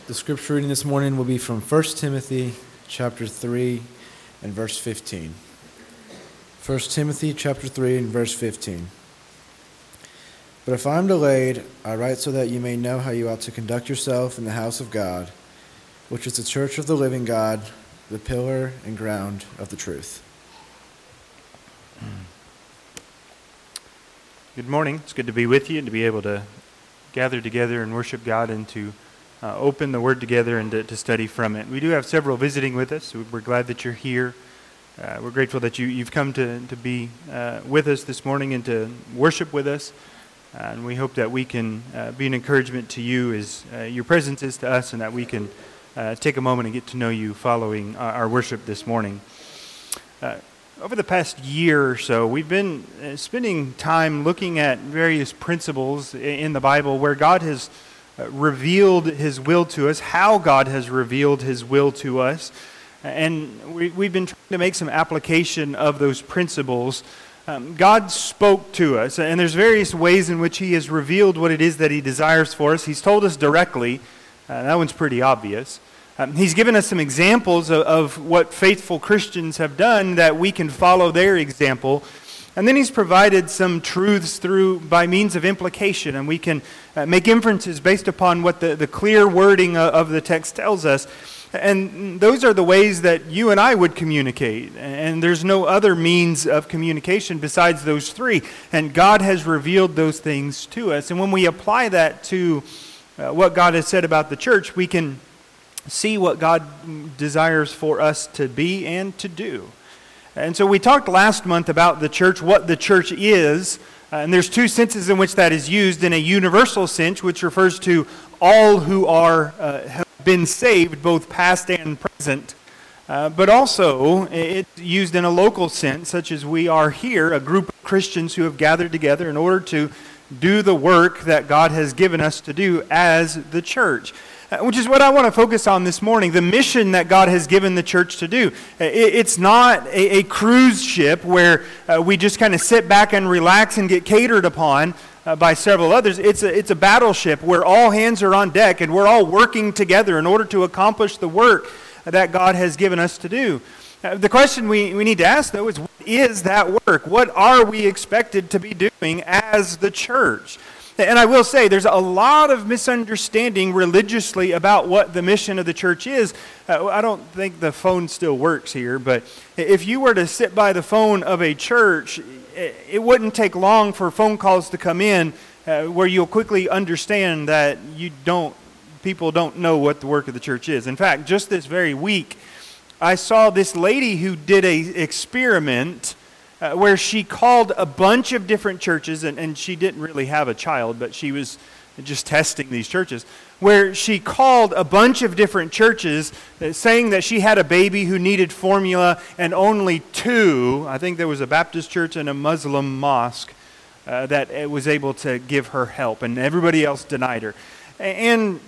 The scripture reading this morning will be from 1 Timothy chapter 3 and verse 15. 1 Timothy chapter 3 and verse 15. But if I am delayed, I write so that you may know how you ought to conduct yourself in the house of God, which is the church of the living God, the pillar and ground of the truth. Good morning. It's good to be with you and to be able to gather together and worship God and to open the Word together and to study from it. We do have several visiting with us. We're glad that you're here. We're grateful that you've come to be with us this morning and to worship with us. And we hope that we can be an encouragement to you as your presence is to us, and that we can take a moment and get to know you following our worship this morning. Over the past year or so, we've been spending time looking at various principles in the Bible where God has revealed His will to us, how God has revealed His will to us. And we've been trying to make some application of those principles. God spoke to us, and there's various ways in which He has revealed what it is that He desires for us. He's told us directly. That one's pretty obvious. He's given us some examples of what faithful Christians have done that we can follow their example. And then He's provided some truths by means of implication, and we can make inferences based upon what the clear wording of the text tells us. And those are the ways that you and I would communicate. And there's no other means of communication besides those three. And God has revealed those things to us. And when we apply that to what God has said about the church, we can see what God desires for us to be and to do. And so we talked last month about the church, what the church is. And there's two senses in which that is used. In a universal sense, which refers to all who have been saved, both past and present. But also, it's used in a local sense, such as we are here, a group of Christians who have gathered together in order to do the work that God has given us to do as the church. Which is what I want to focus on this morning, the mission that God has given the church to do. It's not a cruise ship where we just kind of sit back and relax and get catered upon by several others. It's a battleship where all hands are on deck and we're all working together in order to accomplish the work that God has given us to do. The question we need to ask, though, is what is that work? What are we expected to be doing as the church? And I will say, there's a lot of misunderstanding religiously about what the mission of the church is. I don't think the phone still works here, but if you were to sit by the phone of a church, it wouldn't take long for phone calls to come in where you'll quickly understand that people don't know what the work of the church is. In fact, just this very week, I saw this lady who did an experiment where she called a bunch of different churches, and she didn't really have a child, but she was just testing these churches, where she called a bunch of different churches saying that she had a baby who needed formula, and only two, I think there was a Baptist church and a Muslim mosque, that was able to give her help, and everybody else denied her. And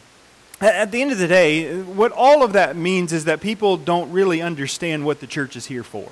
at the end of the day, what all of that means is that people don't really understand what the church is here for.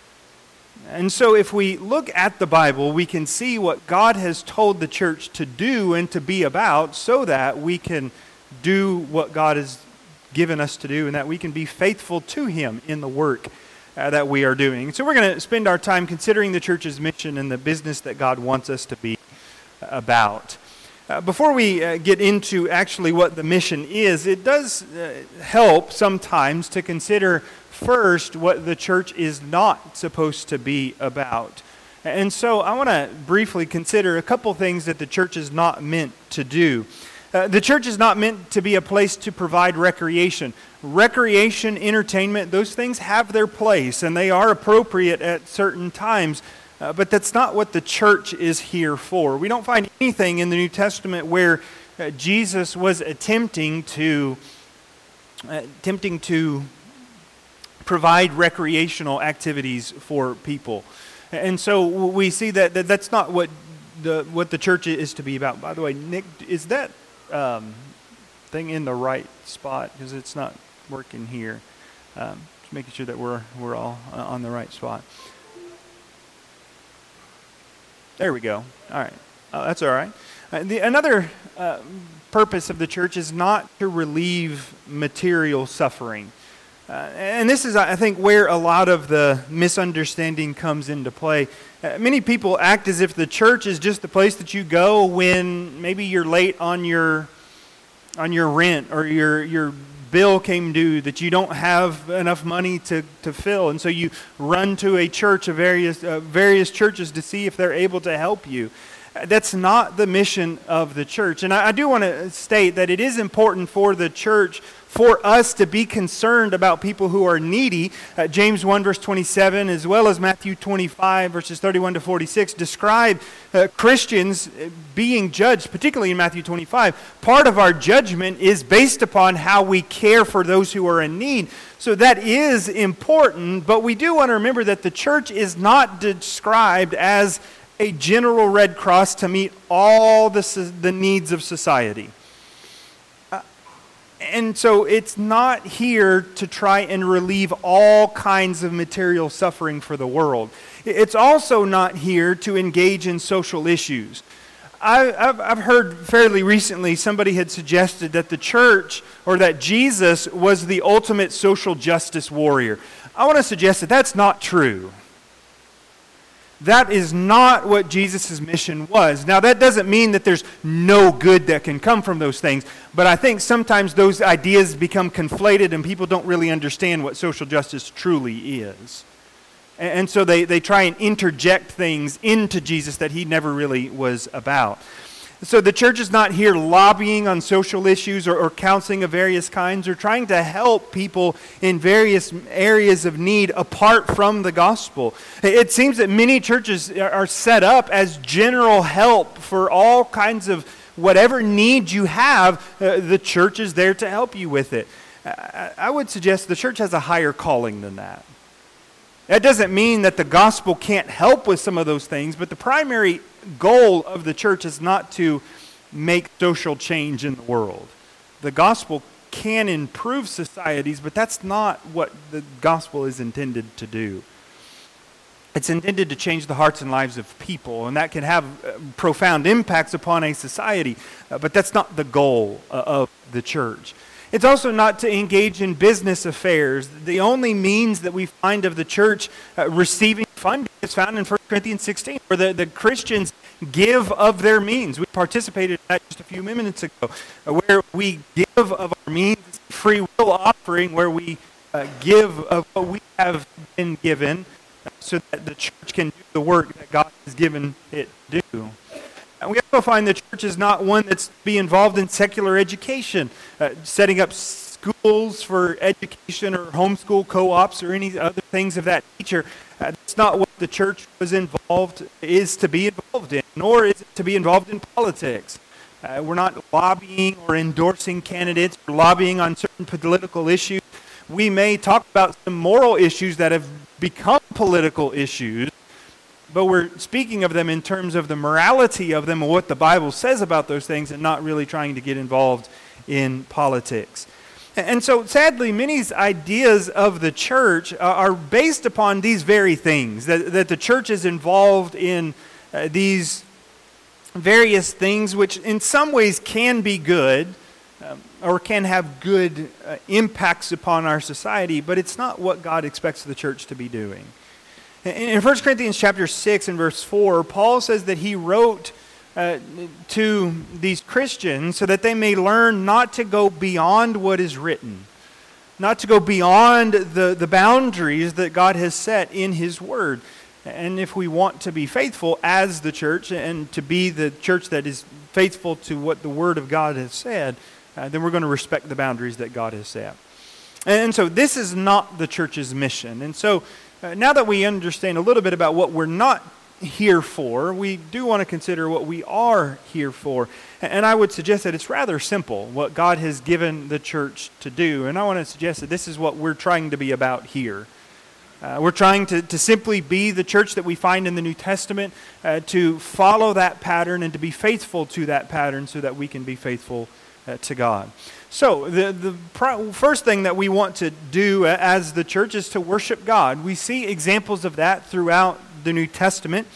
And so if we look at the Bible, we can see what God has told the church to do and to be about so that we can do what God has given us to do and that we can be faithful to Him in the work that we are doing. So we're going to spend our time considering the church's mission and the business that God wants us to be about. Before we get into actually what the mission is, it does help sometimes to consider first what the church is not supposed to be about. And so I want to briefly consider a couple things that the church is not meant to do. The church is not meant to be a place to provide recreation. Recreation, entertainment, those things have their place and they are appropriate at certain times. But that's not what the church is here for. We don't find anything in the New Testament where Jesus was attempting to provide recreational activities for people. And so we see that that's not what the church is to be about. By the way, Nick, is that thing in the right spot? Because it's not working here. Just making sure that we're all on the right spot. There we go. All right. That's all right. Another purpose of the church is not to relieve material suffering. And this is, I think, where a lot of the misunderstanding comes into play. Many people act as if the church is just the place that you go when maybe you're late on your rent, or your bill came due that you don't have enough money to fill, and so you run to a church of various churches to see if they're able to help you. That's not the mission of the church. And I do want to state that it is important for the church, for us to be concerned about people who are needy. James 1 verse 27, as well as Matthew 25 verses 31 to 46, describe Christians being judged, particularly in Matthew 25. Part of our judgment is based upon how we care for those who are in need. So that is important, but we do want to remember that the church is not described as a general Red Cross to meet all the needs of society. And so it's not here to try and relieve all kinds of material suffering for the world. It's also not here to engage in social issues. I've heard fairly recently somebody had suggested that the church, or that Jesus was the ultimate social justice warrior. I want to suggest that that's not true. That is not what Jesus' mission was. Now, that doesn't mean that there's no good that can come from those things, but I think sometimes those ideas become conflated and people don't really understand what social justice truly is. And so they try and interject things into Jesus that he never really was about. So the church is not here lobbying on social issues or counseling of various kinds, or trying to help people in various areas of need apart from the gospel. It seems that many churches are set up as general help for all kinds of whatever need you have. The church is there to help you with it. I would suggest the church has a higher calling than that. That doesn't mean that the gospel can't help with some of those things, but the primary goal of the church is not to make social change in the world. The gospel can improve societies, but that's not what the gospel is intended to do. It's intended to change the hearts and lives of people, and that can have profound impacts upon a society, but that's not the goal of the church. It's also not to engage in business affairs. The only means that we find of the church receiving funding is found in 1 Corinthians 16, where the Christians give of their means. We participated in that just a few minutes ago, where we give of our means, free will offering, where we give of what we have been given so that the church can do the work that God has given it to do. And we also find the church is not one that's be involved in secular education, setting up schools for education or homeschool co-ops or any other things of that nature. That's not what the church is to be involved in, nor is it to be involved in politics. We're not lobbying or endorsing candidates or lobbying on certain political issues. We may talk about some moral issues that have become political issues, but we're speaking of them in terms of the morality of them and what the Bible says about those things, and not really trying to get involved in politics. And so, sadly, many ideas of the church are based upon these very things, that the church is involved in these various things, which in some ways can be good, or can have good impacts upon our society, but it's not what God expects the church to be doing. In 1 Corinthians chapter 6 and verse 4, Paul says that he wrote to these Christians so that they may learn not to go beyond what is written, not to go beyond the boundaries that God has set in his word. And if we want to be faithful as the church, and to be the church that is faithful to what the word of God has said, then we're going to respect the boundaries that God has set. And so this is not the church's mission. And so now that we understand a little bit about what we're not here for, we do want to consider what we are here for. And I would suggest that it's rather simple, what God has given the church to do. And I want to suggest that this is what we're trying to be about here. We're trying to simply be the church that we find in the New Testament, to follow that pattern and to be faithful to that pattern so that we can be faithful to God. So the first thing that we want to do as the church is to worship God. We see examples of that throughout the New Testament.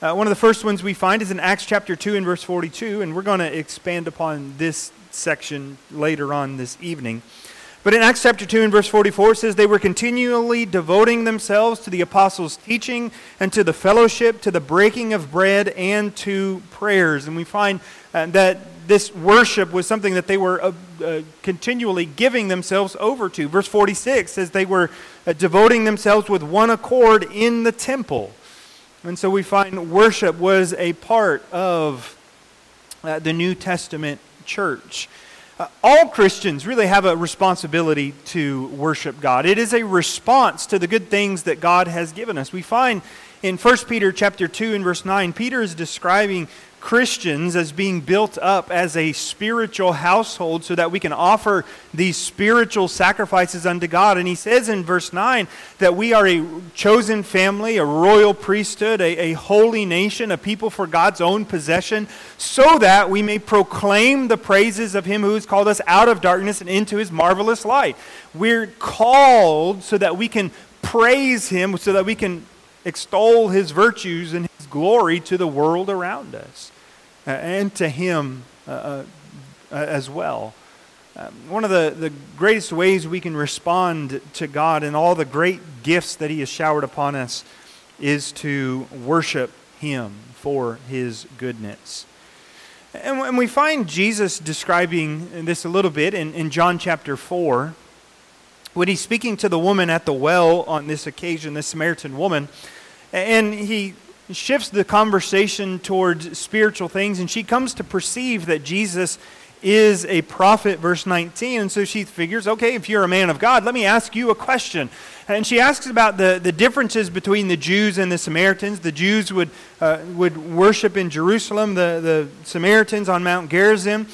One of the first ones we find is in Acts chapter 2 and verse 42, and we're going to expand upon this section later on this evening. But in Acts chapter 2 and verse 44, it says, "They were continually devoting themselves to the apostles' teaching and to the fellowship, to the breaking of bread, and to prayers." And we find that this worship was something that they were continually giving themselves over to. Verse 46 says they were devoting themselves with one accord in the temple. And so we find worship was a part of the New Testament church. All Christians really have a responsibility to worship God. It is a response to the good things that God has given us. We find in 1 Peter chapter 2 and verse 9, Peter is describing Christians as being built up as a spiritual household so that we can offer these spiritual sacrifices unto God. And he says in verse 9 that we are a chosen family, a royal priesthood, a holy nation, a people for God's own possession, so that we may proclaim the praises of Him who has called us out of darkness and into His marvelous light. We're called so that we can praise Him, so that we can extol His virtues and His glory to the world around us. And to Him as well. One of the greatest ways we can respond to God and all the great gifts that He has showered upon us is to worship Him for His goodness. And we find Jesus describing this a little bit in John chapter 4, when He's speaking to the woman at the well on this occasion, this Samaritan woman, and He shifts the conversation towards spiritual things, and she comes to perceive that Jesus is a prophet, verse 19, and so she figures, okay, if you're a man of God, let me ask you a question. And she asks about the differences between the Jews and the Samaritans. The Jews would worship in Jerusalem, the Samaritans on Mount Gerizim.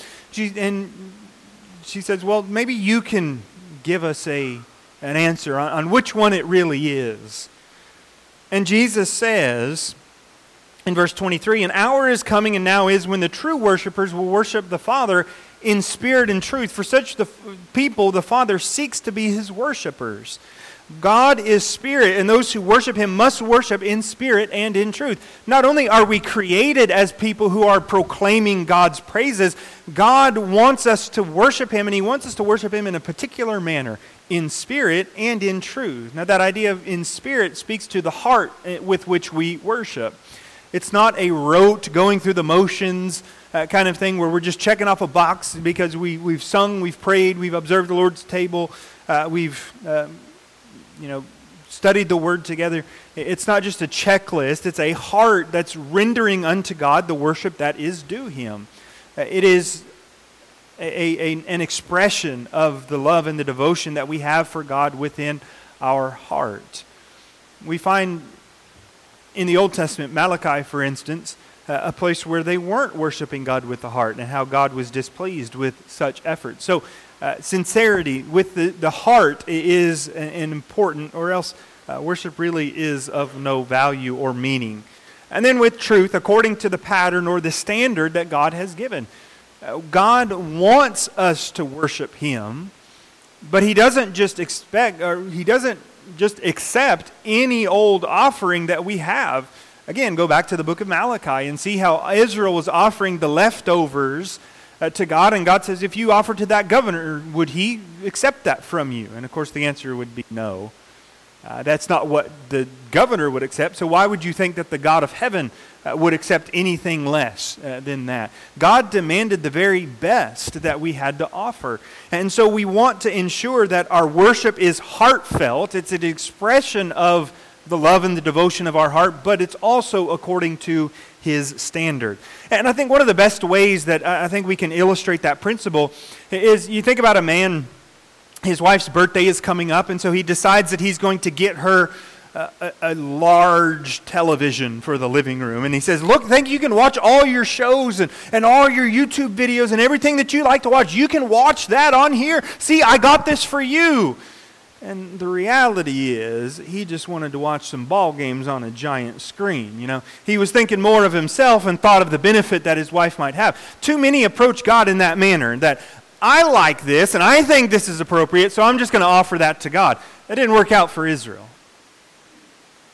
She says, well, maybe you can give us an answer on which one it really is. And Jesus says in verse 23, "An hour is coming and now is when the true worshipers will worship the Father in spirit and truth. For such people the Father seeks to be His worshipers." God is spirit, and those who worship Him must worship in spirit and in truth. Not only are we created as people who are proclaiming God's praises, God wants us to worship Him, and He wants us to worship Him in a particular manner, in spirit and in truth. Now that idea of in spirit speaks to the heart with which we worship. It's not a rote, going through the motions kind of thing where we're just checking off a box because we've sung, we've prayed, we've observed the Lord's table, we've studied the Word together. It's not just a checklist. It's a heart that's rendering unto God the worship that is due Him. It is an expression of the love and the devotion that we have for God within our heart. We find in the Old Testament, Malachi, for instance, a place where they weren't worshiping God with the heart and how God was displeased with such effort. So sincerity with the heart is an important, or else worship really is of no value or meaning. And then with truth, according to the pattern or the standard that God has given. God wants us to worship Him, but He doesn't just expect, or He doesn't just accept any old offering that we have. Again, go back to the book of Malachi and see how Israel was offering the leftovers to God, and God says, if you offer to that governor, would he accept that from you? And of course the answer would be no. That's not what the governor would accept, so why would you think that the God of heaven would accept anything less than that? God demanded the very best that we had to offer. And so we want to ensure that our worship is heartfelt. It's an expression of the love and the devotion of our heart, but it's also according to His standard. And I think one of the best ways that I think we can illustrate that principle is, you think about a man, his wife's birthday is coming up, and so he decides that he's going to get her a large television for the living room. And he says, look, think you can watch all your shows and all your YouTube videos and everything that you like to watch. You can watch that on here. See, I got this for you. And the reality is, he just wanted to watch some ball games on a giant screen. He was thinking more of himself and thought of the benefit that his wife might have. Too many approach God in that manner, that I like this and I think this is appropriate, so I'm just going to offer that to God. That didn't work out for Israel.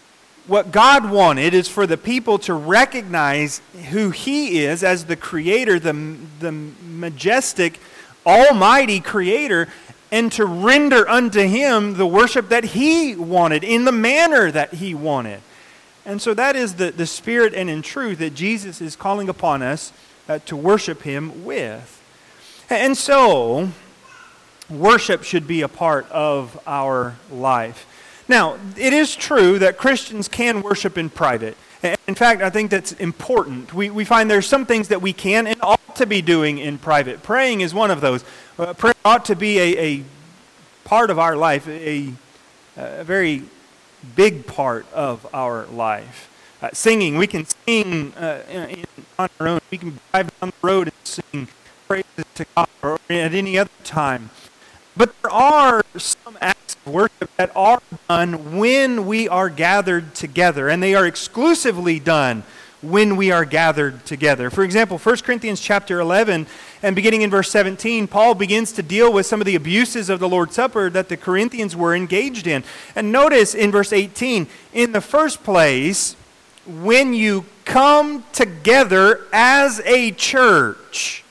what God wanted is for the people to recognize who He is as the Creator, the majestic, almighty Creator, and to render unto Him the worship that He wanted in the manner that He wanted. And so that is the spirit and in truth that Jesus is calling upon us to worship Him with. And so, worship should be a part of our life. Now, it is true that Christians can worship in private. In fact, I think that's important. We find there's some things that we can and ought to be doing in private. Praying is one of those. Prayer ought to be a part of our life, a very big part of our life. Singing, we can sing on our own. We can drive down the road and sing praises to God or at any other time. But there are some acts of worship that are done when we are gathered together, and they are exclusively done when we are gathered together. For example, 1 Corinthians chapter 11, and beginning in verse 17, Paul begins to deal with some of the abuses of the Lord's Supper that the Corinthians were engaged in. And notice in verse 18, in the first place, when you come together as a church.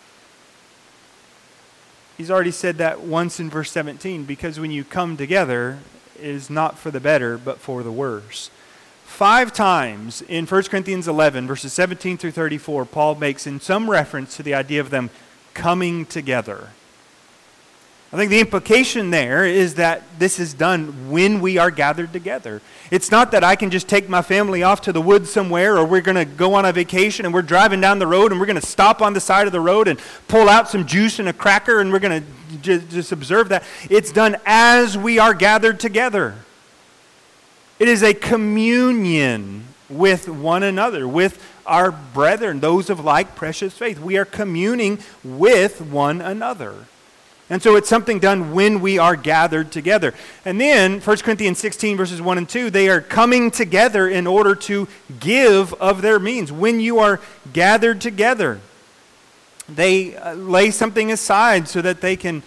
He's already said that once in verse 17, because when you come together, it is not for the better, but for the worse. 5 times in 1 Corinthians 11, verses 17 through 34, Paul makes in some reference to the idea of them coming together. I think the implication there is that this is done when we are gathered together. It's not that I can just take my family off to the woods somewhere, or we're going to go on a vacation and we're driving down the road and we're going to stop on the side of the road and pull out some juice and a cracker and we're going to just observe that. It's done as we are gathered together. It is a communion with one another, with our brethren, those of like precious faith. We are communing with one another. And so it's something done when we are gathered together. And then, 1 Corinthians 16, verses 1 and 2, they are coming together in order to give of their means. When you are gathered together, they lay something aside so that they can,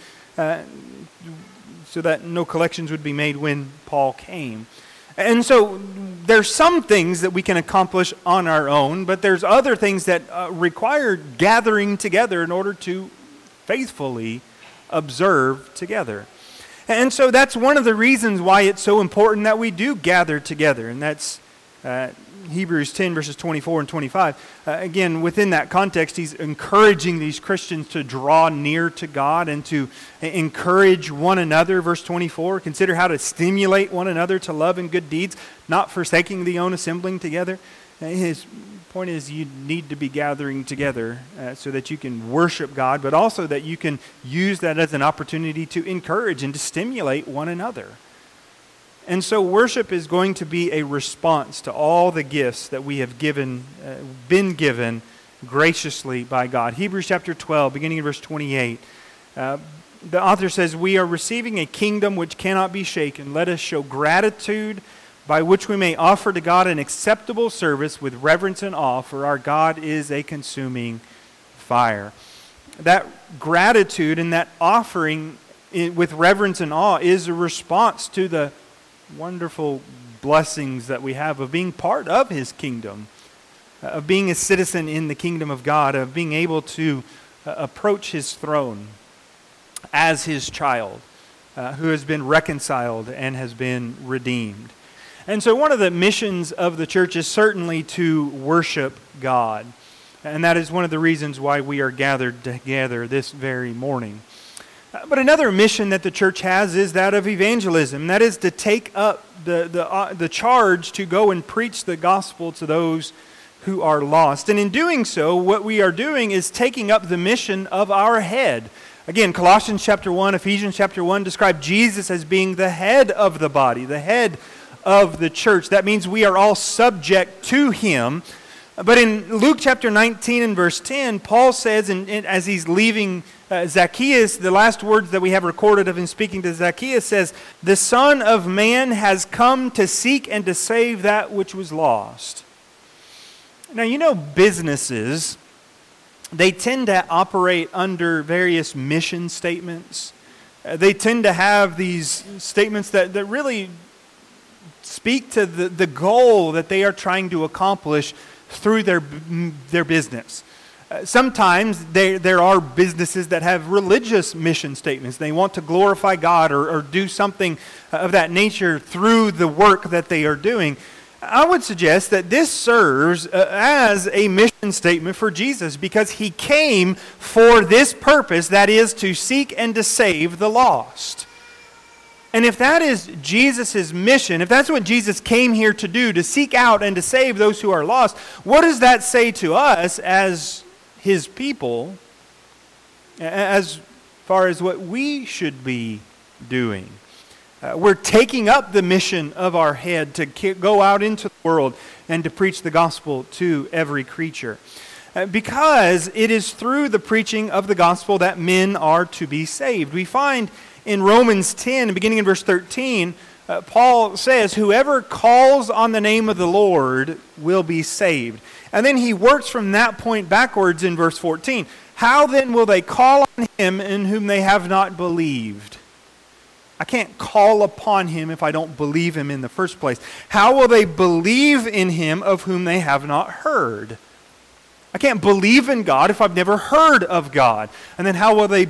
so that no collections would be made when Paul came. And so there's some things that we can accomplish on our own, but there's other things that require gathering together in order to faithfully observe together. And so that's one of the reasons why it's so important that we do gather together. And that's Hebrews 10, verses 24 and 25. Again, within that context, he's encouraging these Christians to draw near to God and to encourage one another. Verse 24, consider how to stimulate one another to love and good deeds, not forsaking the own assembling together. His point is you need to be gathering together so that you can worship God, but also that you can use that as an opportunity to encourage and to stimulate one another. And so worship is going to be a response to all the gifts that we have been given graciously by God. Hebrews chapter 12, beginning in verse 28, the author says, "We are receiving a kingdom which cannot be shaken. Let us show gratitude by which we may offer to God an acceptable service with reverence and awe, for our God is a consuming fire." That gratitude and that offering with reverence and awe is a response to the wonderful blessings that we have of being part of His kingdom, of being a citizen in the kingdom of God, of being able to approach His throne as His child who has been reconciled and has been redeemed. And so one of the missions of the church is certainly to worship God. And that is one of the reasons why we are gathered together this very morning. But another mission that the church has is that of evangelism. That is to take up the charge to go and preach the gospel to those who are lost. And in doing so, what we are doing is taking up the mission of our head. Again, Colossians chapter 1, Ephesians chapter 1 describe Jesus as being the head of the body, the head of the church. That means we are all subject to Him. But in Luke chapter 19 and verse 10, Paul says, as he's leaving Zacchaeus, the last words that we have recorded of him speaking to Zacchaeus says, "The Son of Man has come to seek and to save that which was lost." Now, you know, businesses, they tend to operate under various mission statements. They tend to have these statements that really speak to the goal that they are trying to accomplish through their business. Sometimes there are businesses that have religious mission statements. They want to glorify God or do something of that nature through the work that they are doing. I would suggest that this serves as a mission statement for Jesus because he came for this purpose, that is to seek and to save the lost. And if that is Jesus' mission, if that's what Jesus came here to do, to seek out and to save those who are lost, what does that say to us as his people as far as what we should be doing? We're taking up the mission of our head to go out into the world and to preach the gospel to every creature. Because it is through the preaching of the gospel that men are to be saved. We find in Romans 10, beginning in verse 13, Paul says, "Whoever calls on the name of the Lord will be saved." And then he works from that point backwards in verse 14. "How then will they call on him in whom they have not believed?" I can't call upon him if I don't believe him in the first place. "How will they believe in him of whom they have not heard?" I can't believe in God if I've never heard of God. And then how will they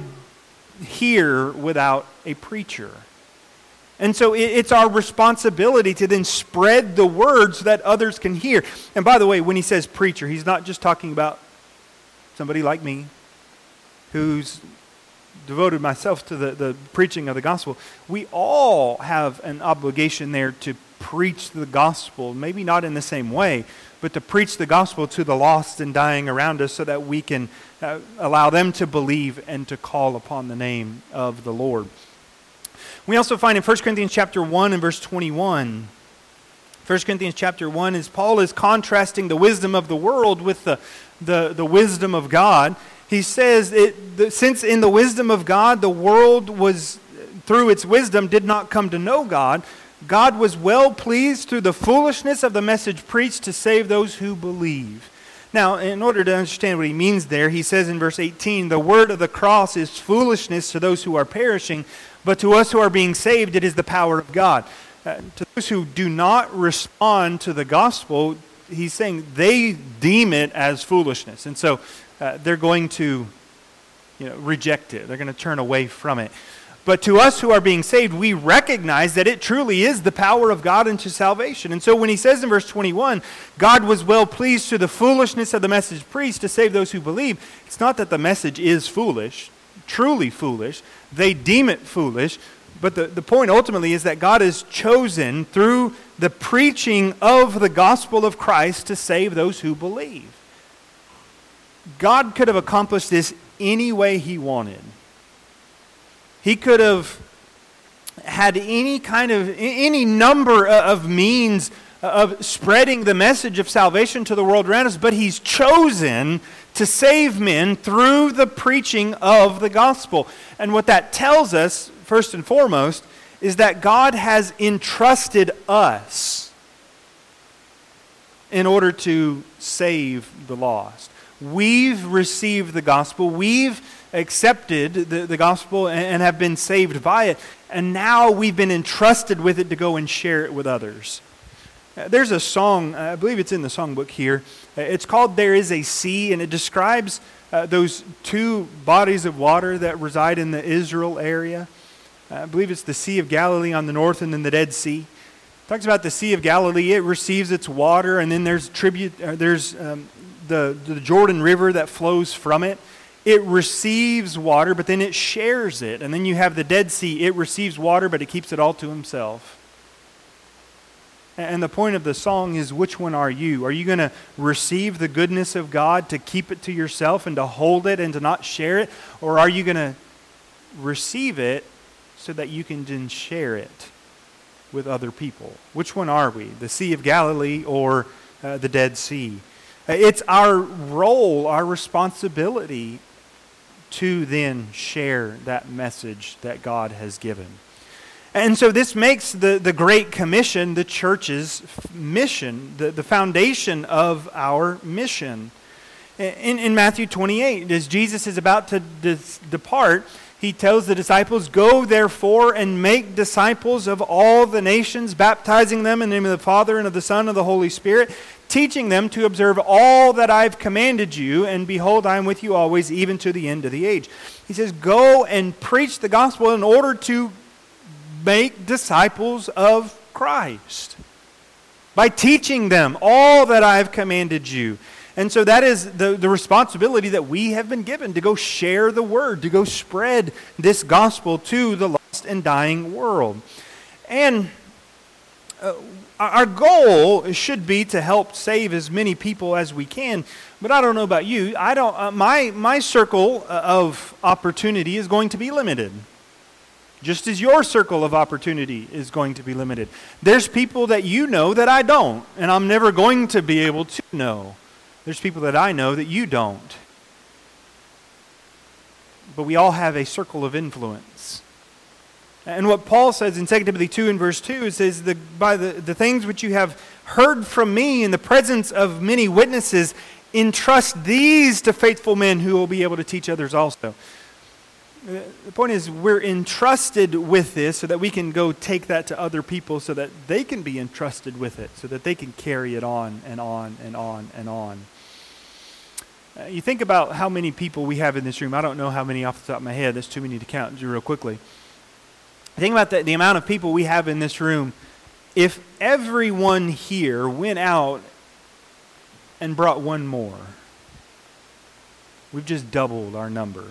hear without a preacher? And so it's our responsibility to then spread the word so that others can hear. And by the way, when he says preacher, he's not just talking about somebody like me who's devoted myself to the preaching of the gospel. We all have an obligation there to preach the gospel, maybe not in the same way, but to preach the gospel to the lost and dying around us so that we can allow them to believe and to call upon the name of the Lord. We also find in 1 Corinthians chapter 1 and verse 21, 1 Corinthians chapter 1, as Paul is contrasting the wisdom of the world with the wisdom of God. He says, since in the wisdom of God, the world was, through its wisdom, did not come to know God, God was well pleased through the foolishness of the message preached to save those who believe. Now, in order to understand what he means there, he says in verse 18, "The word of the cross is foolishness to those who are perishing, but to us who are being saved, it is the power of God." To those who do not respond to the gospel, he's saying they deem it as foolishness. And so they're going to reject it. They're going to turn away from it. But to us who are being saved, we recognize that it truly is the power of God unto salvation. And so when he says in verse 21, God was well pleased through the foolishness of the message preached to save those who believe, it's not that the message is foolish, truly foolish. They deem it foolish. But the point ultimately is that God has chosen through the preaching of the gospel of Christ to save those who believe. God could have accomplished this any way he wanted. He could have had any number of means of spreading the message of salvation to the world around us, but he's chosen to save men through the preaching of the gospel. And what that tells us, first and foremost, is that God has entrusted us in order to save the lost. We've received the gospel. We've accepted the gospel and have been saved by it. And now we've been entrusted with it to go and share it with others. There's a song, I believe it's in the songbook here. It's called "There Is a Sea," and it describes those two bodies of water that reside in the Israel area. I believe it's the Sea of Galilee on the north and then the Dead Sea. It talks about the Sea of Galilee. It receives its water, and then there's the Jordan River that flows from it. It receives water, but then it shares it. And then you have the Dead Sea. It receives water, but it keeps it all to himself. And the point of the song is, which one are you? Are you going to receive the goodness of God to keep it to yourself and to hold it and to not share it? Or are you going to receive it so that you can then share it with other people? Which one are we? The Sea of Galilee or the Dead Sea? It's our role, our responsibility to then share that message that God has given. And so this makes the Great Commission the church's mission, the foundation of our mission. In Matthew 28, as Jesus is about to depart, He tells the disciples, "Go therefore and make disciples of all the nations, baptizing them in the name of the Father and of the Son and of the Holy Spirit, teaching them to observe all that I've commanded you, and behold, I am with you always, even to the end of the age." He says, go and preach the gospel in order to make disciples of Christ by teaching them all that I have commanded you. And so that is the responsibility that we have been given, to go share the word, to go spread this gospel to the lost and dying world. And our goal should be to help save as many people as we can. But I don't know about you. My circle of opportunity is going to be limited, just as your circle of opportunity is going to be limited. There's people that you know that I don't, and I'm never going to be able to know. There's people that I know that you don't. But we all have a circle of influence. And what Paul says in 2 Timothy 2 and verse 2, it says, by the things which you have heard from me in the presence of many witnesses, entrust these to faithful men who will be able to teach others also. The point is, we're entrusted with this so that we can go take that to other people so that they can be entrusted with it, so that they can carry it on and on and on and on. You think about how many people we have in this room. I don't know how many off the top of my head. That's too many to count real quickly. Think about the amount of people we have in this room. If everyone here went out and brought one more, we've just doubled our number.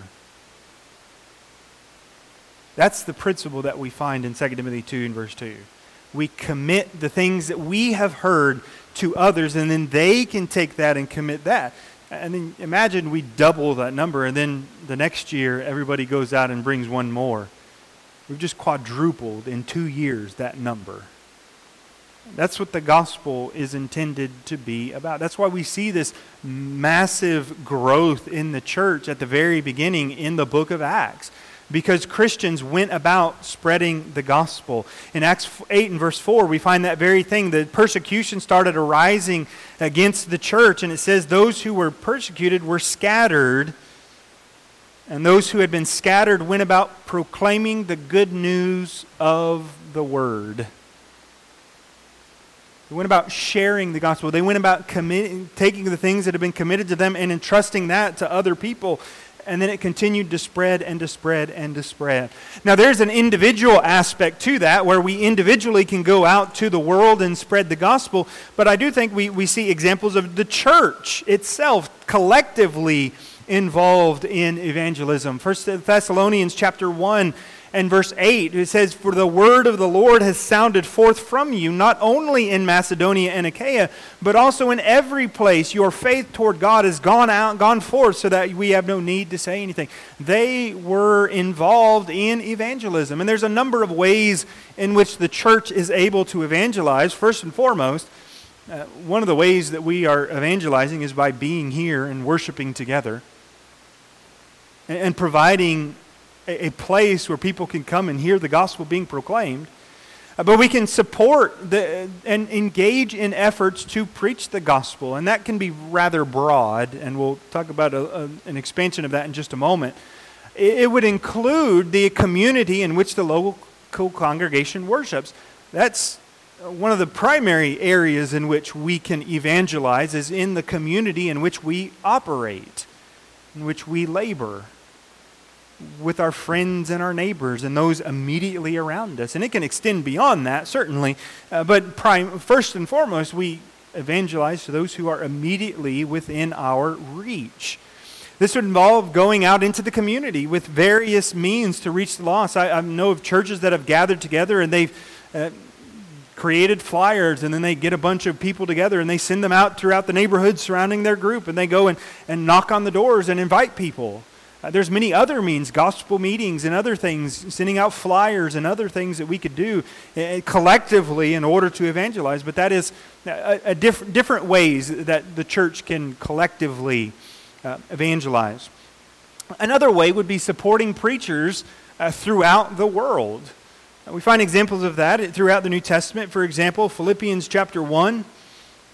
That's the principle that we find in 2 Timothy 2 and verse 2. We commit the things that we have heard to others, and then they can take that and commit that. And then imagine we double that number, and then the next year everybody goes out and brings one more. We've just quadrupled in 2 years that number. That's what the gospel is intended to be about. That's why we see this massive growth in the church at the very beginning in the book of Acts. Because Christians went about spreading the gospel. In Acts 8 and verse 4, we find that very thing. The persecution started arising against the church. And it says those who were persecuted were scattered. And those who had been scattered went about proclaiming the good news of the word. They went about sharing the gospel. They went about taking the things that had been committed to them and entrusting that to other people. And then it continued to spread and to spread and to spread. Now there's an individual aspect to that where we individually can go out to the world and spread the gospel. But I do think we see examples of the church itself collectively involved in evangelism. 1 Thessalonians chapter 1 and verse 8, it says, "For the word of the Lord has sounded forth from you, not only in Macedonia and Achaia, but also in every place. Your faith toward God has gone forth, so that we have no need to say anything." They were involved in evangelism. And there's a number of ways in which the church is able to evangelize. First and foremost, one of the ways that we are evangelizing is by being here and worshiping together and providing a place where people can come and hear the gospel being proclaimed. But we can support and engage in efforts to preach the gospel. And that can be rather broad, and we'll talk about an expansion of that in just a moment. It would include the community in which the local congregation worships. That's one of the primary areas in which we can evangelize, is in the community in which we operate, in which we labor, with our friends and our neighbors and those immediately around us. And it can extend beyond that, certainly. But first and foremost, we evangelize to those who are immediately within our reach. This would involve going out into the community with various means to reach the lost. I know of churches that have gathered together and they've created flyers, and then they get a bunch of people together and they send them out throughout the neighborhood surrounding their group, and they go and knock on the doors and invite people. There's many other means, gospel meetings and other things, sending out flyers and other things that we could do collectively in order to evangelize. But that is different ways that the church can collectively evangelize. Another way would be supporting preachers throughout the world. We find examples of that throughout the New Testament. For example, Philippians chapter 1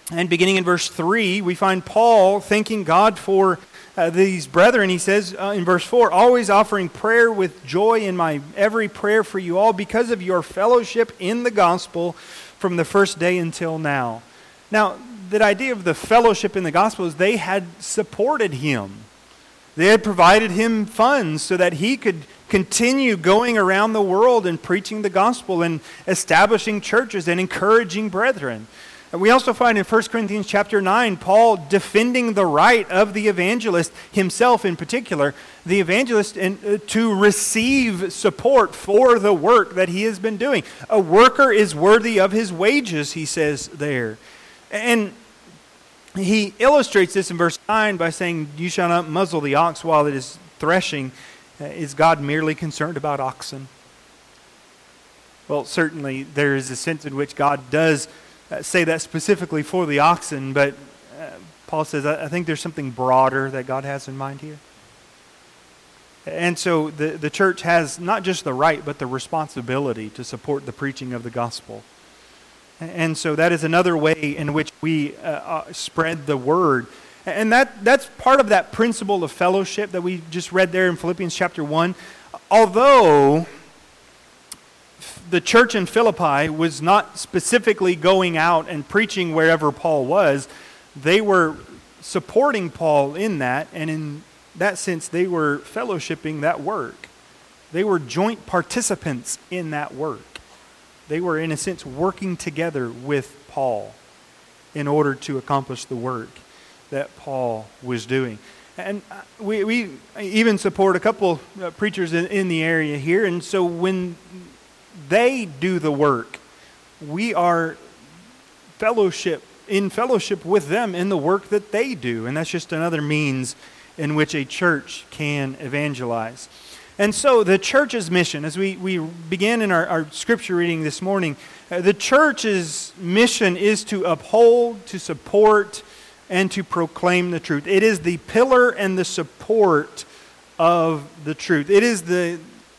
And beginning in verse 3, we find Paul thanking God for these brethren. He says in verse 4, always offering prayer with joy in my every prayer for you all because of your fellowship in the gospel from the first day until now. Now, the idea of the fellowship in the gospel is they had supported him. They had provided him funds so that he could continue going around the world and preaching the gospel and establishing churches and encouraging brethren. And we also find in 1 Corinthians chapter 9, Paul defending the right of the evangelist, himself in particular, the evangelist to receive support for the work that he has been doing. A worker is worthy of his wages, he says there. And he illustrates this in verse 9 by saying, you shall not muzzle the ox while it is threshing. Is God merely concerned about oxen? Well, certainly there is a sense in which God does say that specifically for the oxen, but Paul says, I think there's something broader that God has in mind here. And so the church has not just the right, but the responsibility to support the preaching of the gospel. And so that is another way in which we spread the word. And that's part of that principle of fellowship that we just read there in Philippians chapter 1. Although the church in Philippi was not specifically going out and preaching wherever Paul was, they were supporting Paul in that, and in that sense they were fellowshipping that work. They were joint participants in that work. They were, in a sense, working together with Paul in order to accomplish the work that Paul was doing. And we even support a couple preachers in the area here, and so when they do the work, we are in fellowship with them in the work that they do. And that's just another means in which a church can evangelize. And so the church's mission, as we began in our scripture reading this morning, the church's mission is to uphold, to support, and to proclaim the truth. It is the pillar and the support of the truth. It is the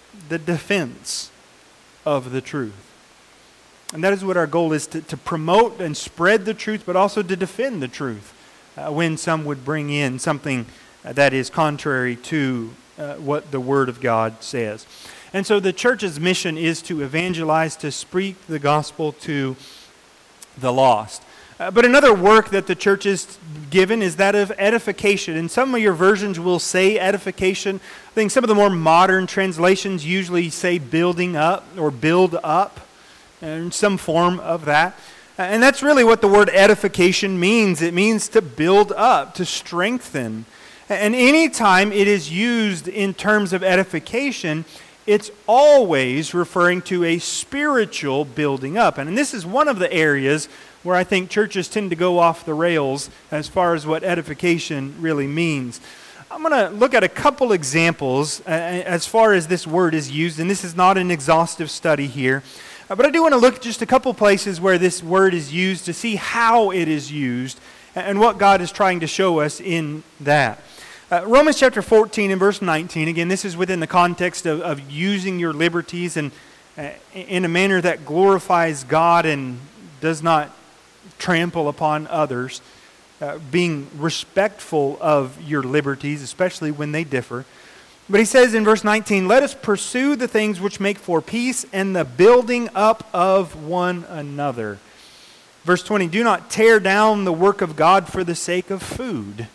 defense of the truth. And that is what our goal is, to promote and spread the truth, but also to defend the truth when some would bring in something that is contrary to what the Word of God says. And so the church's mission is to evangelize, to speak the gospel to the lost. But another work that the church is given is that of edification. And some of your versions will say edification. I think some of the more modern translations usually say building up or build up, and some form of that. And that's really what the word edification means. It means to build up, to strengthen. And anytime it is used in terms of edification, it's always referring to a spiritual building up. And this is one of the areas where I think churches tend to go off the rails as far as what edification really means. I'm going to look at a couple examples as far as this word is used, and this is not an exhaustive study here. But I do want to look at just a couple places where this word is used to see how it is used and what God is trying to show us in that. Romans chapter 14 and verse 19, again, this is within the context of using your liberties and in a manner that glorifies God and does not trample upon others, being respectful of your liberties, especially when they differ. But he says in verse 19, let us pursue the things which make for peace and the building up of one another. Verse 20, do not tear down the work of God for the sake of food.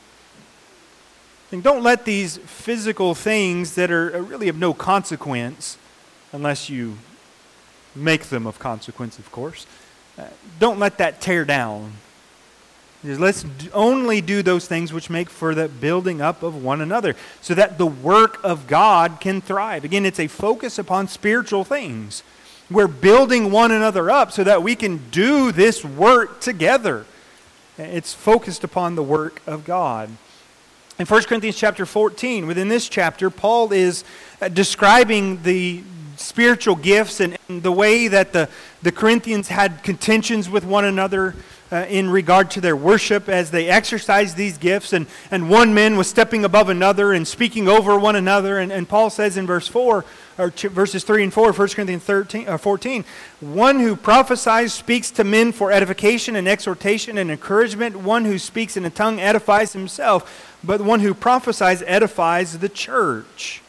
And don't let these physical things that are really of no consequence, unless you make them of consequence, of course, don't let that tear down. Let's only do those things which make for the building up of one another, so that the work of God can thrive. Again, it's a focus upon spiritual things. We're building one another up so that we can do this work together. It's focused upon the work of God. In 1 Corinthians chapter 14, within this chapter, Paul is describing the spiritual gifts and the way that the Corinthians had contentions with one another in regard to their worship as they exercised these gifts, and one man was stepping above another and speaking over one another. And Paul says in verses 3 and 4, 1 Corinthians 14, one who prophesies speaks to men for edification and exhortation and encouragement. One who speaks in a tongue edifies himself, but one who prophesies edifies the church.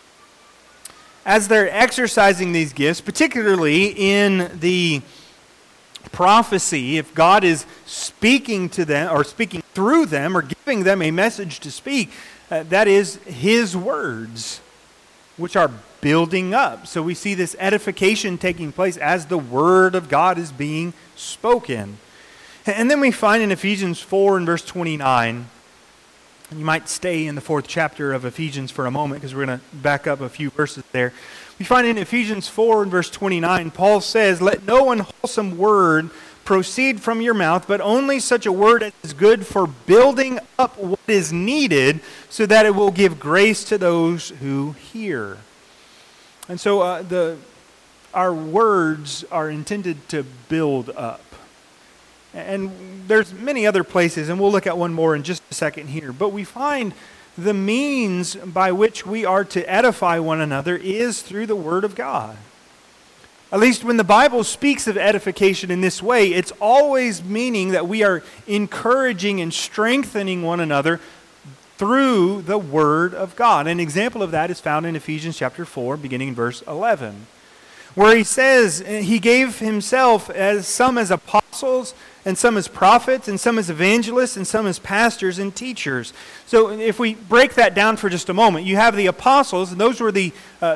As they're exercising these gifts, particularly in the prophecy, if God is speaking to them or speaking through them or giving them a message to speak, that is His words, which are building up. So we see this edification taking place as the Word of God is being spoken. And then we find in Ephesians 4 and verse 29, and you might stay in the 4th chapter of Ephesians for a moment because we're going to back up a few verses there. We find in Ephesians 4 and verse 29, Paul says, "Let no unwholesome word proceed from your mouth, but only such a word as is good for building up what is needed, so that it will give grace to those who hear." And so our words are intended to build up. And there's many other places, and we'll look at one more in just a second here. But we find the means by which we are to edify one another is through the Word of God. At least when the Bible speaks of edification in this way, it's always meaning that we are encouraging and strengthening one another through the Word of God. An example of that is found in Ephesians chapter 4, beginning in verse 11, where he says He gave Himself as some as apostles, and some as prophets, and some as evangelists, and some as pastors and teachers. So if we break that down for just a moment, you have the apostles, and those were the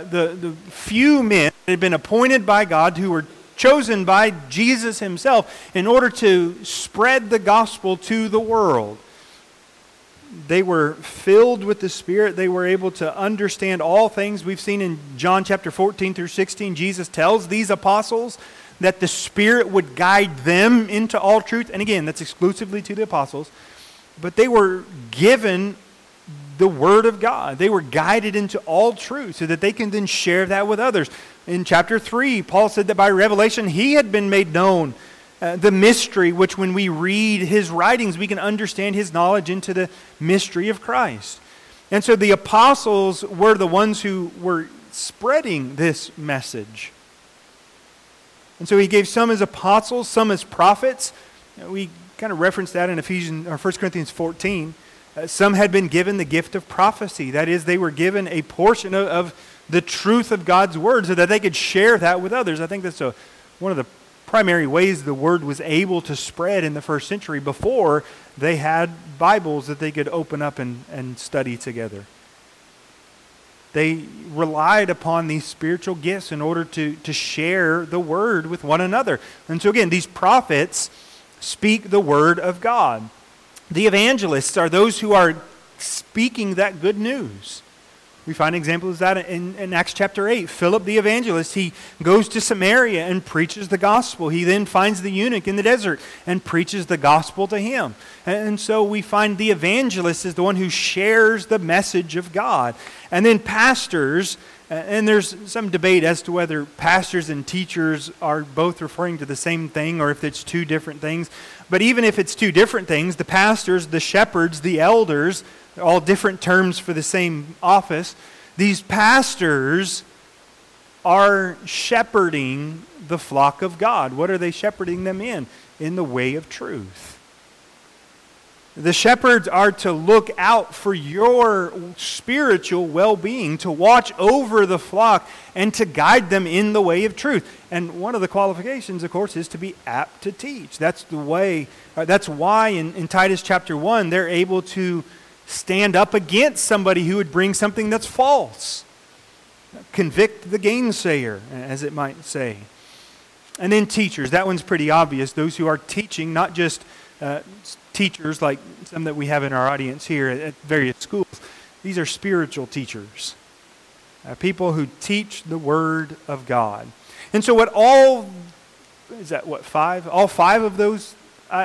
few men that had been appointed by God who were chosen by Jesus Himself in order to spread the gospel to the world. They were filled with the Spirit. They were able to understand all things. We've seen in John chapter 14 through 16, Jesus tells these apostles that the Spirit would guide them into all truth. And again, that's exclusively to the apostles. But they were given the Word of God. They were guided into all truth so that they can then share that with others. In chapter 3, Paul said that by revelation he had been made known. The mystery, which when we read his writings, we can understand his knowledge into the mystery of Christ. And so the apostles were the ones who were spreading this message. And so he gave some as apostles, some as prophets. We kind of referenced that in 1 Corinthians 14. Some had been given the gift of prophecy. That is, they were given a portion of the truth of God's Word so that they could share that with others. I think that's one of the primary ways the Word was able to spread in the first century before they had Bibles that they could open up and study together. They relied upon these spiritual gifts in order to share the Word with one another. And so again, these prophets speak the Word of God. The evangelists are those who are speaking that good news. We find examples of that in Acts chapter 8. Philip the evangelist, he goes to Samaria and preaches the gospel. He then finds the eunuch in the desert and preaches the gospel to him. And so we find the evangelist is the one who shares the message of God. And then pastors, and there's some debate as to whether pastors and teachers are both referring to the same thing or if it's two different things. But even if it's two different things, the pastors, the shepherds, the elders, they're all different terms for the same office. These pastors are shepherding the flock of God. What are they shepherding them in? In the way of truth. The shepherds are to look out for your spiritual well-being, to watch over the flock, and to guide them in the way of truth. And one of the qualifications, of course, is to be apt to teach. That's the way. That's why in Titus chapter 1, they're able to stand up against somebody who would bring something that's false. Convict the gainsayer, as it might say. And then teachers. That one's pretty obvious. Those who are teaching, not just teachers like some that we have in our audience here at various schools. These are spiritual teachers. People who teach the Word of God. And so all five of those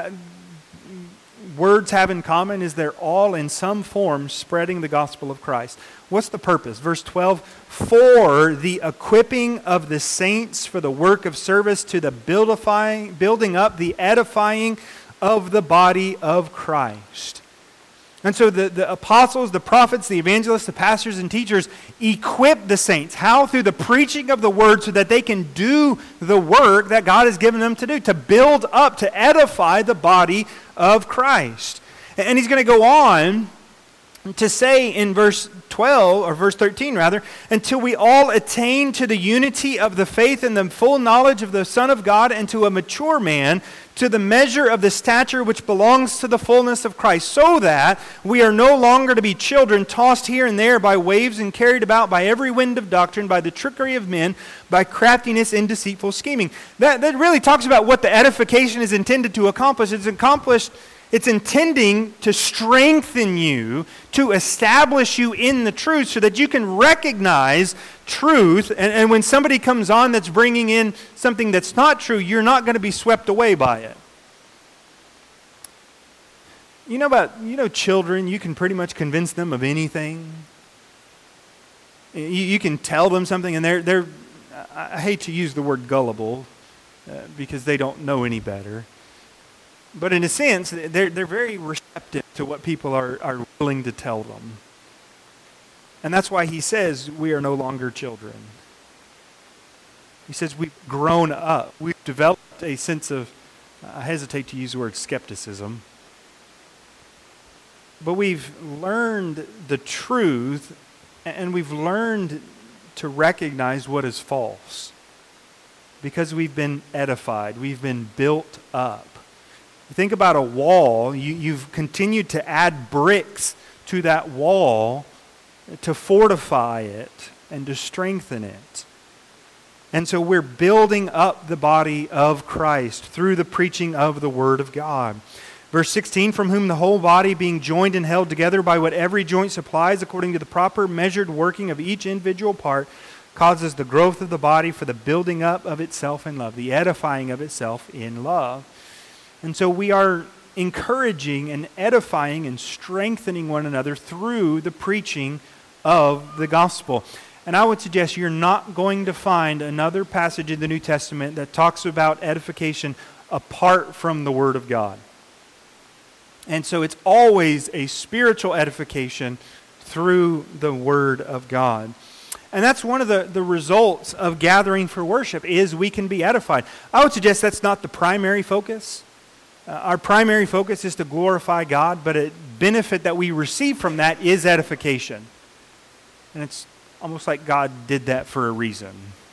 words have in common is they're all in some form spreading the gospel of Christ. What's the purpose? Verse 12, for the equipping of the saints for the work of service to the building up, the edifying of the body of Christ. And so the apostles, the prophets, the evangelists, the pastors, and teachers equip the saints. How? Through the preaching of the word so that they can do the work that God has given them to do, to build up, to edify the body of Christ. And he's going to go on to say in verse 12, or verse 13 rather, until we all attain to the unity of the faith and the full knowledge of the Son of God, and to a mature man, to the measure of the stature which belongs to the fullness of Christ, so that we are no longer to be children, tossed here and there by waves and carried about by every wind of doctrine, by the trickery of men, by craftiness and deceitful scheming. That really talks about what the edification is intended to accomplish. It's intending to strengthen you, to establish you in the truth so that you can recognize truth. And when somebody comes on that's bringing in something that's not true, you're not going to be swept away by it. You know children, you can pretty much convince them of anything. You can tell them something and they're I hate to use the word gullible because they don't know any better. But in a sense, they're very receptive to what people are willing to tell them. And that's why he says we are no longer children. He says we've grown up. We've developed a sense of, I hesitate to use the word skepticism, but we've learned the truth and we've learned to recognize what is false because we've been edified. We've been built up. You think about a wall, you've continued to add bricks to that wall to fortify it and to strengthen it. And so we're building up the body of Christ through the preaching of the Word of God. Verse 16, from whom the whole body being joined and held together by what every joint supplies according to the proper measured working of each individual part, causes the growth of the body for the building up of itself in love, the edifying of itself in love. And so we are encouraging and edifying and strengthening one another through the preaching of the gospel. And I would suggest you're not going to find another passage in the New Testament that talks about edification apart from the Word of God. And so it's always a spiritual edification through the Word of God. And that's one of the results of gathering for worship, is we can be edified. I would suggest that's not the primary focus. Our primary focus is to glorify God, but a benefit that we receive from that is edification. And it's almost like God did that for a reason.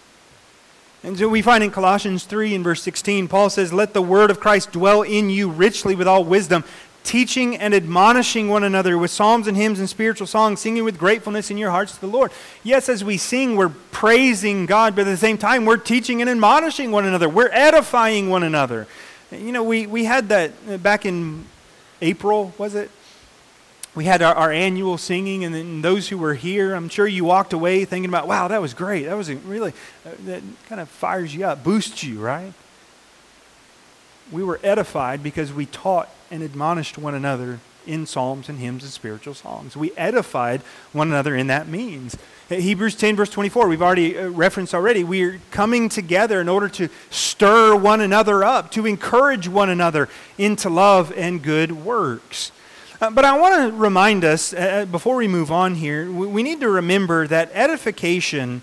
And so we find in Colossians 3 and verse 16, Paul says, let the word of Christ dwell in you richly with all wisdom, teaching and admonishing one another with psalms and hymns and spiritual songs, singing with gratefulness in your hearts to the Lord. Yes, as we sing, we're praising God, but at the same time, we're teaching and admonishing one another. We're edifying one another. You know, we had that back in April, was it? We had our annual singing, and then those who were here, I'm sure you walked away thinking about, wow, that was great. That was really, that kind of fires you up, boosts you, right? We were edified because we taught and admonished one another in psalms and hymns and spiritual songs. We edified one another in that means. Hebrews 10 verse 24, we've already referenced already. We're coming together in order to stir one another up, to encourage one another into love and good works. But I want to remind us, before we move on here, we need to remember that edification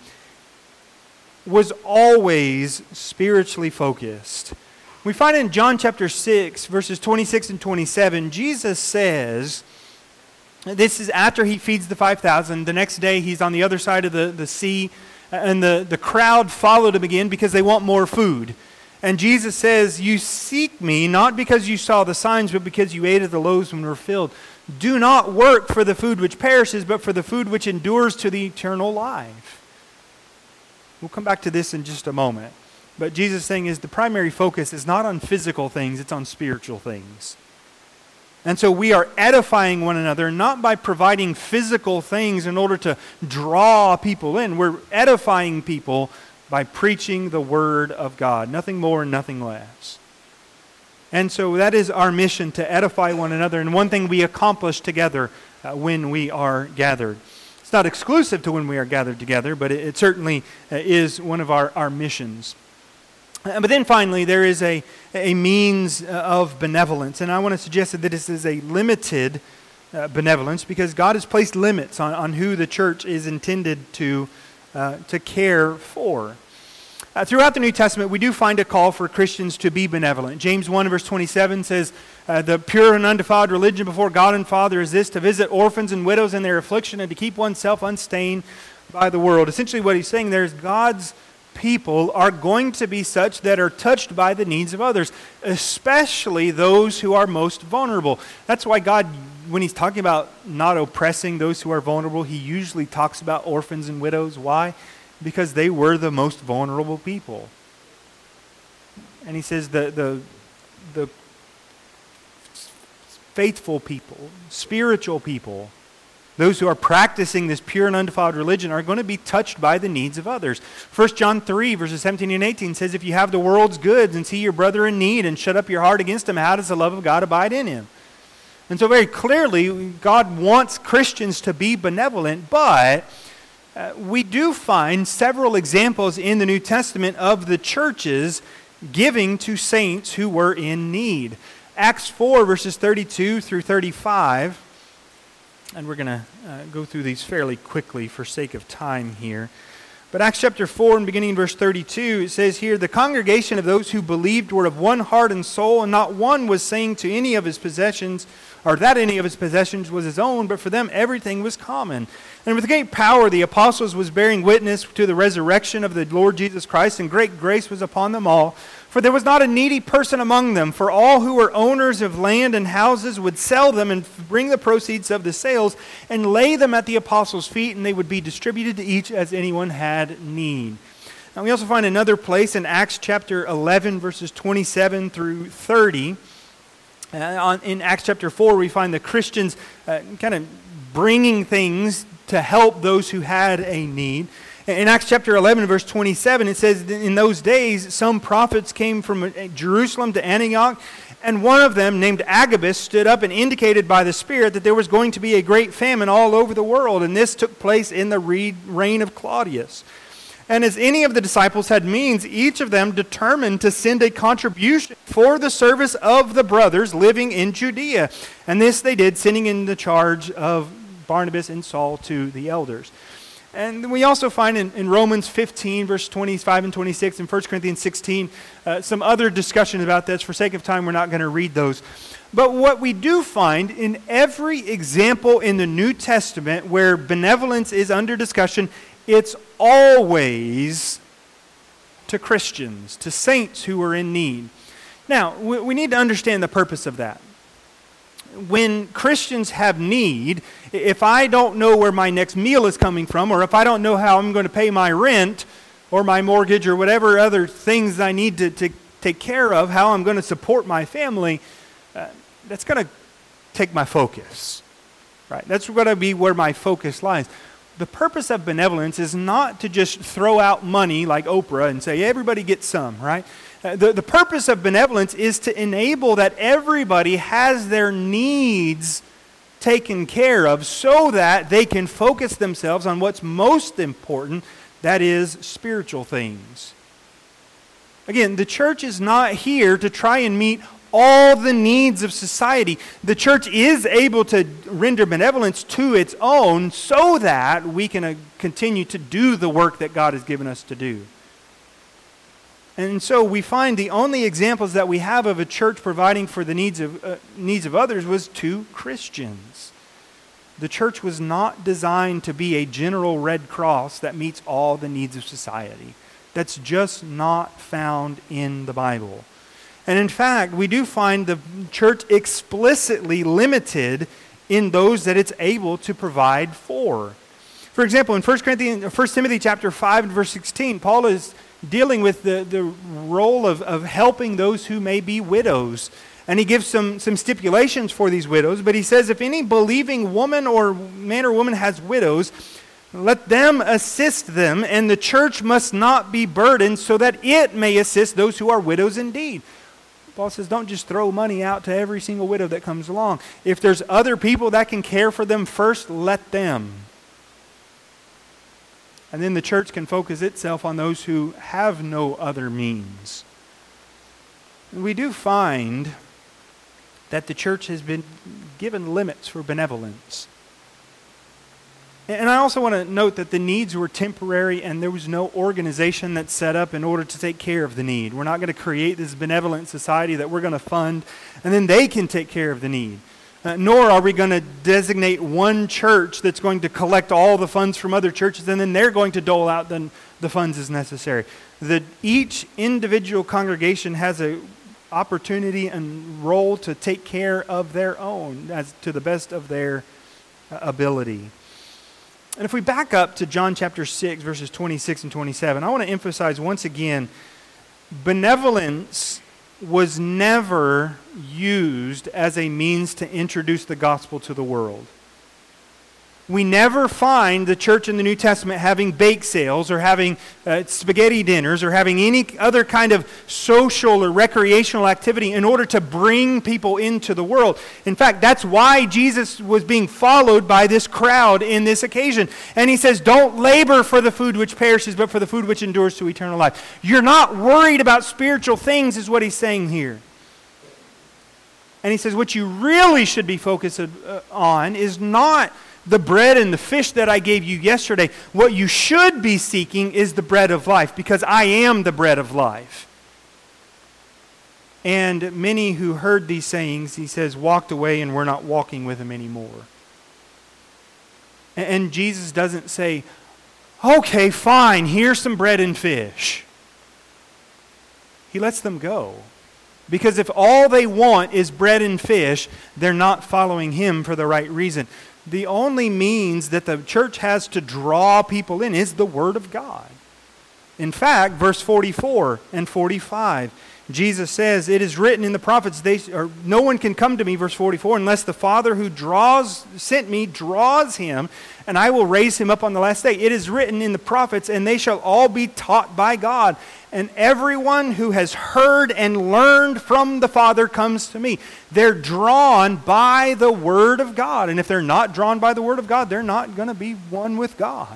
was always spiritually focused. We find in John chapter 6, verses 26 and 27, Jesus says, this is after he feeds the 5,000. The next day he's on the other side of the sea, and the crowd followed him again because they want more food. And Jesus says, you seek me not because you saw the signs, but because you ate of the loaves when we were filled. Do not work for the food which perishes, but for the food which endures to the eternal life. We'll come back to this in just a moment. But Jesus' saying is the primary focus is not on physical things, it's on spiritual things. And so we are edifying one another, not by providing physical things in order to draw people in. We're edifying people by preaching the Word of God. Nothing more and nothing less. And so that is our mission, to edify one another. And one thing we accomplish together when we are gathered. It's not exclusive to when we are gathered together, but it certainly is one of our missions. But then finally, there is a means of benevolence. And I want to suggest that this is a limited benevolence because God has placed limits on who the church is intended to care for. Throughout the New Testament, we do find a call for Christians to be benevolent. James 1 verse 27 says, the pure and undefiled religion before God and Father is this, to visit orphans and widows in their affliction and to keep oneself unstained by the world. Essentially what he's saying there is God's people are going to be such that are touched by the needs of others, especially those who are most vulnerable. That's why God, when he's talking about not oppressing those who are vulnerable, he usually talks about orphans and widows. Why? Because they were the most vulnerable people. And he says the faithful people, spiritual people, those who are practicing this pure and undefiled religion are going to be touched by the needs of others. 1 John 3 verses 17 and 18 says, if you have the world's goods and see your brother in need and shut up your heart against him, how does the love of God abide in him? And so very clearly, God wants Christians to be benevolent, but we do find several examples in the New Testament of the churches giving to saints who were in need. Acts 4 verses 32 through 35, and we're going to go through these fairly quickly for sake of time here. But Acts chapter 4 and beginning in verse 32, it says here, the congregation of those who believed were of one heart and soul, and not one was saying to any of his possessions, or that any of his possessions was his own, but for them everything was common. And with great power the apostles was bearing witness to the resurrection of the Lord Jesus Christ, and great grace was upon them all. For there was not a needy person among them, for all who were owners of land and houses would sell them and bring the proceeds of the sales and lay them at the apostles' feet, and they would be distributed to each as anyone had need. Now we also find another place in Acts chapter 11, verses 27 through 30. In Acts chapter 4, we find the Christians kind of bringing things to help those who had a need. In Acts chapter 11, verse 27, it says, in those days, some prophets came from Jerusalem to Antioch, and one of them, named Agabus, stood up and indicated by the Spirit that there was going to be a great famine all over the world, and this took place in the reign of Claudius. And as any of the disciples had means, each of them determined to send a contribution for the service of the brothers living in Judea. And this they did, sending in the charge of Barnabas and Saul to the elders. And we also find in Romans 15, verse 25 and 26, and 1 Corinthians 16, some other discussion about this. For sake of time, we're not going to read those. But what we do find in every example in the New Testament where benevolence is under discussion, it's always to Christians, to saints who are in need. Now, we need to understand the purpose of that. When Christians have need, if I don't know where my next meal is coming from, or if I don't know how I'm going to pay my rent or my mortgage or whatever other things I need to take care of, how I'm going to support my family, that's going to take my focus. Right? That's going to be where my focus lies. The purpose of benevolence is not to just throw out money like Oprah and say, everybody gets some, right? The purpose of benevolence is to enable that everybody has their needs taken care of so that they can focus themselves on what's most important, that is spiritual things. Again, the church is not here to try and meet all the needs of society. The church is able to render benevolence to its own so that we can continue to do the work that God has given us to do. And so we find the only examples that we have of a church providing for the needs of others was to Christians. The church was not designed to be a general Red Cross that meets all the needs of society. That's just not found in the Bible. And in fact, we do find the church explicitly limited in those that it's able to provide for. For example, in 1 Timothy chapter 5 and verse 16, Paul is dealing with the role of helping those who may be widows. And he gives some stipulations for these widows, but he says, if any believing woman or man or woman has widows, let them assist them, and the church must not be burdened so that it may assist those who are widows indeed. Paul says, don't just throw money out to every single widow that comes along. If there's other people that can care for them first, let them. And then the church can focus itself on those who have no other means. we do find that the church has been given limits for benevolence. And I also want to note that the needs were temporary and there was no organization that's set up in order to take care of the need. We're not going to create this benevolent society that we're going to fund and then they can take care of the need. Nor are we going to designate one church that's going to collect all the funds from other churches and then they're going to dole out the funds as necessary. Each individual congregation has an opportunity and role to take care of their own as to the best of their ability. And if we back up to John chapter 6, verses 26 and 27, I want to emphasize once again, benevolence was never used as a means to introduce the gospel to the world. We never find the church in the New Testament having bake sales or having spaghetti dinners or having any other kind of social or recreational activity in order to bring people into the world. In fact, that's why Jesus was being followed by this crowd in this occasion. And he says, don't labor for the food which perishes, but for the food which endures to eternal life. You're not worried about spiritual things is what he's saying here. And he says, what you really should be focused on is not the bread and the fish that I gave you yesterday. What you should be seeking is the bread of life, because I am the bread of life. And many who heard these sayings, he says, walked away and were not walking with him anymore. And Jesus doesn't say, okay, fine, here's some bread and fish. He lets them go. Because if all they want is bread and fish, they're not following him for the right reason. The only means that the church has to draw people in is the Word of God. In fact, verse 44 and 45, Jesus says, it is written in the prophets, no one can come to me, verse 44, unless the Father who sent me draws him, and I will raise him up on the last day. It is written in the prophets, and they shall all be taught by God. And everyone who has heard and learned from the Father comes to me. They're drawn by the Word of God. And if they're not drawn by the Word of God, they're not going to be one with God.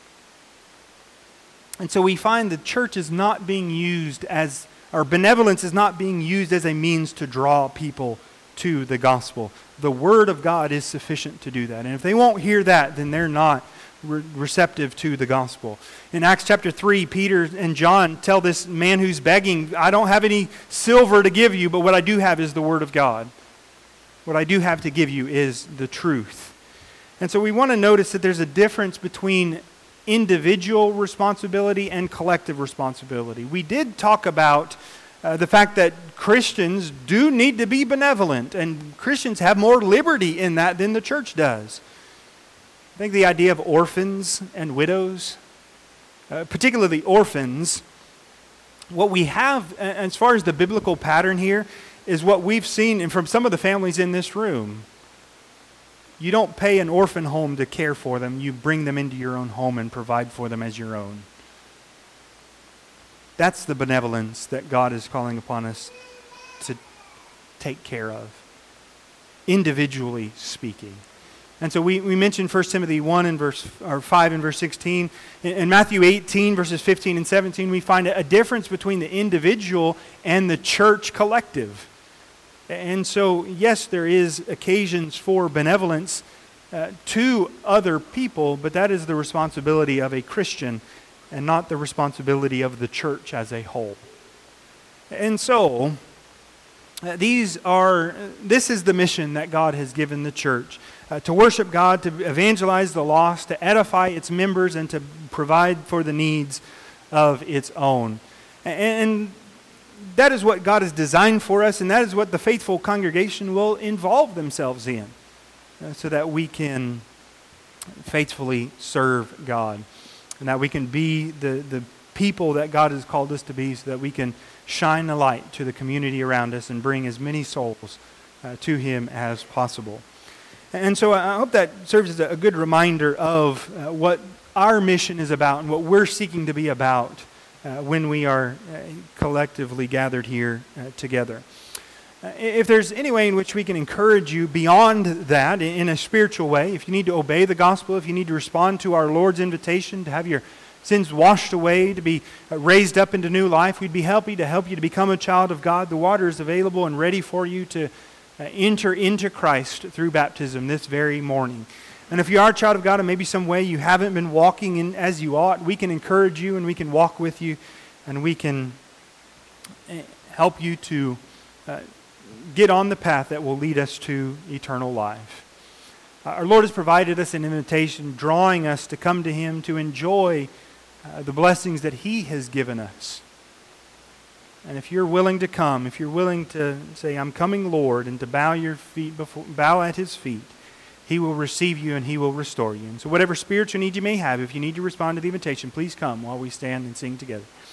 And so we find the church is not being used or benevolence is not being used as a means to draw people to the gospel. The Word of God is sufficient to do that. And if they won't hear that, then they're not receptive to the gospel. In Acts chapter 3, Peter and John tell this man who's begging, I don't have any silver to give you, but what I do have is the Word of God. What I do have to give you is the truth. And so we want to notice that there's a difference between individual responsibility and collective responsibility. We did talk about the fact that Christians do need to be benevolent, and Christians have more liberty in that than the church does. I think the idea of orphans and widows, particularly orphans, what we have as far as the biblical pattern here is what we've seen and from some of the families in this room. You don't pay an orphan home to care for them. You bring them into your own home and provide for them as your own. That's the benevolence that God is calling upon us to take care of, individually speaking. And so we mentioned 1 Timothy 5 and verse 16. In Matthew 18, verses 15 and 17, we find a difference between the individual and the church collective. And so, yes, there is occasions for benevolence to other people, but that is the responsibility of a Christian and not the responsibility of the church as a whole. And so, this is the mission that God has given the church. To worship God, to evangelize the lost, to edify its members, and to provide for the needs of its own. And that is what God has designed for us, and that is what the faithful congregation will involve themselves in, so that we can faithfully serve God, and that we can be the people that God has called us to be, so that we can shine a light to the community around us and bring as many souls to Him as possible. And so I hope that serves as a good reminder of what our mission is about and what we're seeking to be about when we are collectively gathered here together. If there's any way in which we can encourage you beyond that in a spiritual way, if you need to obey the gospel, if you need to respond to our Lord's invitation to have your sins washed away, to be raised up into new life. We'd be happy to help you to become a child of God. The water is available and ready for you to enter into Christ through baptism this very morning. And if you are a child of God and maybe some way you haven't been walking in as you ought, we can encourage you and we can walk with you and we can help you to get on the path that will lead us to eternal life. Our Lord has provided us an invitation, drawing us to come to Him to enjoy the blessings that He has given us. And if you're willing to come, if you're willing to say, "I'm coming, Lord," and to bow at His feet, He will receive you and He will restore you. And so whatever spiritual need you may have, if you need to respond to the invitation, please come while we stand and sing together.